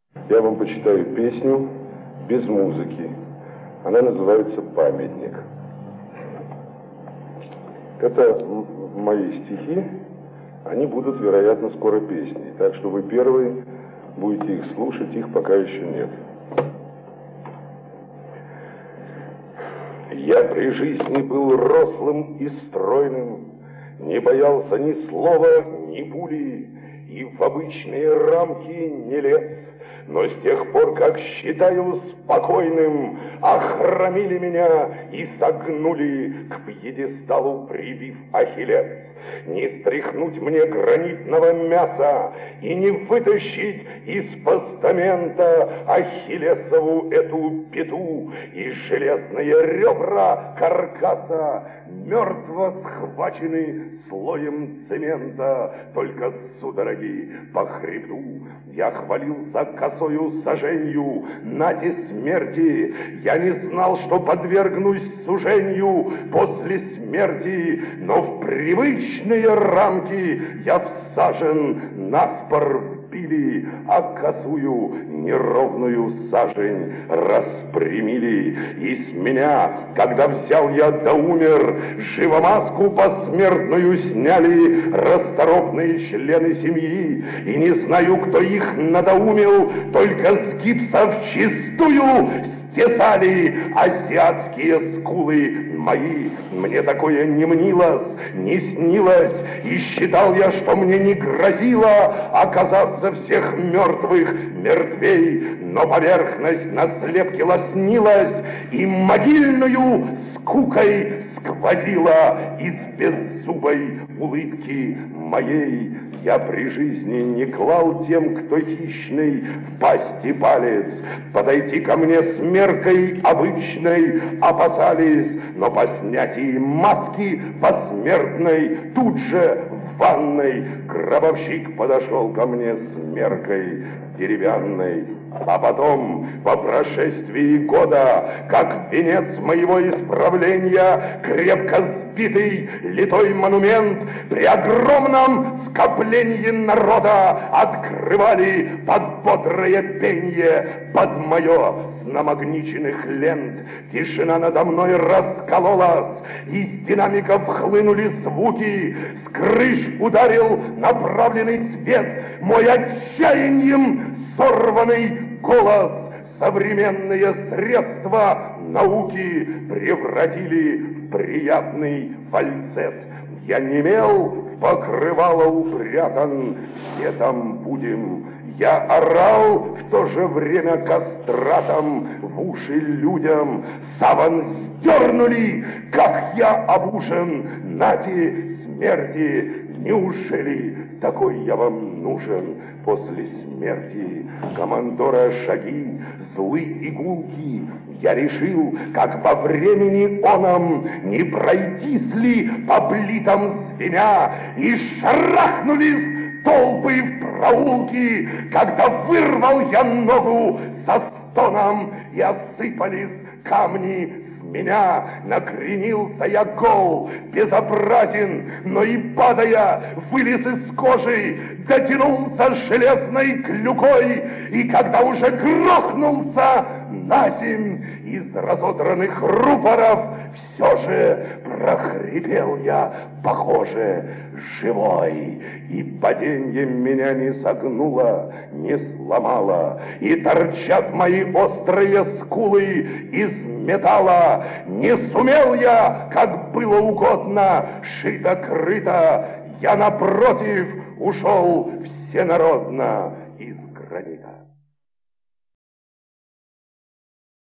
Я вам почитаю песню без музыки. Она называется «Памятник». Это мои стихи. Они будут, вероятно, скоро песней. Так что вы первые будете их слушать, их пока еще нет. Я при жизни был рослым и стройным, не боялся ни слова, ни пули, и в обычные рамки не лез. Но с тех пор, как считаю спокойным, охромили меня и согнули, к пьедесталу прибив Ахиллес. Не стряхнуть мне гранитного мяса и не вытащить из постамента Ахиллесову эту пету и железные ребра каркаса мертво схвачены слоем цемента. Только судороги по хребту я хвалился косою саженью. Нате смерти я не знал, что подвергнусь сужению после смерти, но в привычные рамки я всажен наспор били, а косую неровную сажень распрямили. И с меня, когда взял я да умер, живомаску посмертную сняли расторопные члены семьи. И не знаю, кто их надоумил, только с гипса вчистую стесали азиатские скулы мои. Мне такое не мнилось, не снилось, и считал я, что мне не грозило оказаться всех мертвых мертвей. Но поверхность на слепке лоснилась и могильную скукой сквозила из беззубой улыбки моей. Я при жизни не клал тем, кто хищный, в пасти палец. Подойти ко мне с меркой обычной опасались, но по снятии маски посмертной тут же в ванной гробовщик подошел ко мне с меркой деревянной. А потом, по прошествии года, как венец моего исправления, крепко сбитый литой монумент при огромном скоплении народа открывали под бодрое пенье, под мое с намагниченных лент. Тишина надо мной раскололась, из динамиков хлынули звуки, с крыш ударил направленный свет, мой отчаянием сорванный голос. Современные средства науки превратили в приятный фальцет. Я немел, покрывало упрятан, где там будем. Я орал в то же время кастратом в уши людям. Саван сдернули, как я обужен. Нате смерти, неужели такой я вам нужен после смерти? Командора шаги, злы игулки. Я решил, как во времени оном, не пройтись ли по плитам звеня, и шарахнулись толпы в проулки, когда вырвал я ногу со стоном, и осыпались камни с меня. Накренился я гол, безобразен, но и падая, вылез из кожи, дотянулся железной клюкой, и когда уже грохнулся наземь из разодранных рупоров, все же прохрипел я, похоже, живой. И паденье меня не согнуло, не сломало, и торчат мои острые скулы из металла. Не сумел я, как было угодно, шито-крыто, я напротив ушел всенародно из гранита.